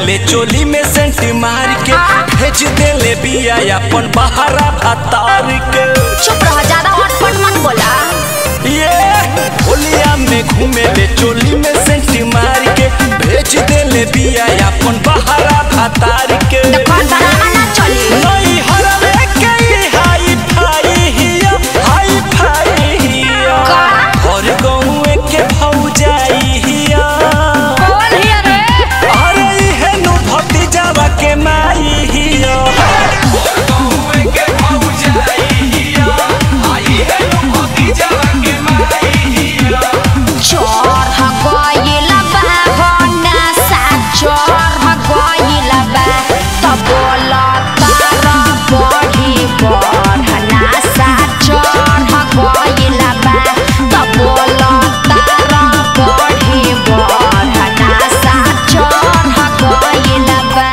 घूमेले चोली में सेंट मार के भेज देले बिया अपन बहारा भातार के। चुप रह, ज्यादा हटपट मत बोला। ये होलिया में घूमेले चोली में सेंट मार के भेज देले बिया अपन बहारा भातार के। दुकान बनाना ना चली। नहीं हरवे के हाई फाई हिया, हाई फाई हिया। हर गाँव के भौजाई हिया। कौन हिया रे? अरे इहे नु भतीजावा के माई हिया। हर गाँव के भौजाई हिया, इहे नु भतीजावा के माई हिया। चोर गइल बा होना सा, चोर गइल बा त बोला तारा बढ़ी बढ़ना सा। चोर गइल बा त बोला तारा बढ़ी बढ़ना सा। चोर गइल बा।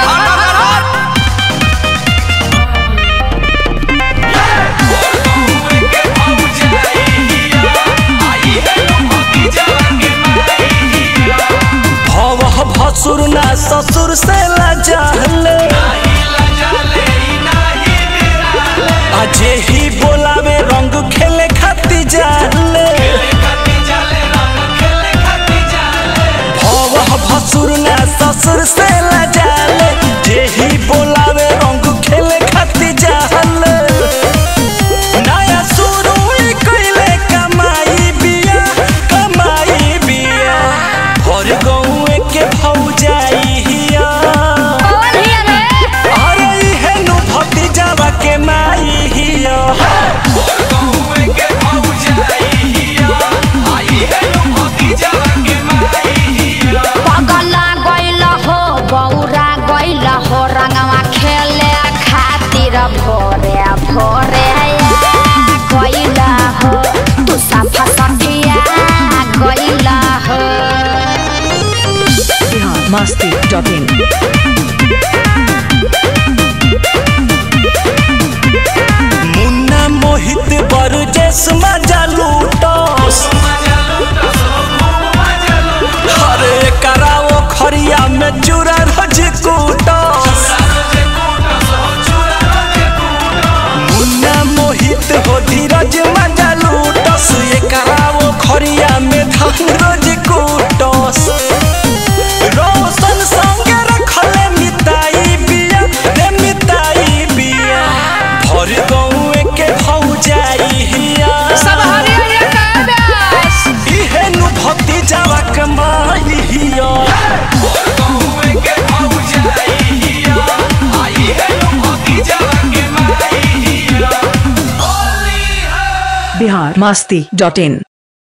भसुर ना ससुर से लजाले, अजे ही बोलावे रंग खेले खाती जाले। भसुर ना ससुर से लजाले, जे ही बोलावे रंग खेले खाती जाले। नया शुरू कइले कमाई बिया, कमाई बिया। हर गाँव के भौजाई हिया। कौन हिया रे? अरे इहे नु भतीजावा के माई हिया। हर गाँव के भौजाई हिया, इहे नु भतीजावा के माई हिया। पगला गइल हो, बौरा गइल हो, रंगवा खेले खातिर भोरे भोरे गइल हो। तू सफा सफिया गइल हो। Masti.in मुन्ना मोहित बरजेस मजा लूटस। अरे कराओ खरिया में चूरा रोज कूटस। मुन्ना मोहित हो धीरज मजा लूटस। ये कराओ खरिया में धान रोज कूटस। रोशन संगे रखले मिताई बिया, रे मिताई बिया। भर गाँव के भौजाई हिया। सब हरिया का ब्यास। इहे नु भतीजावा के माई हिया। भर गाँव के भौजाई हिया, इहे नु भतीजावा के माई हिया। Bihar Masti.in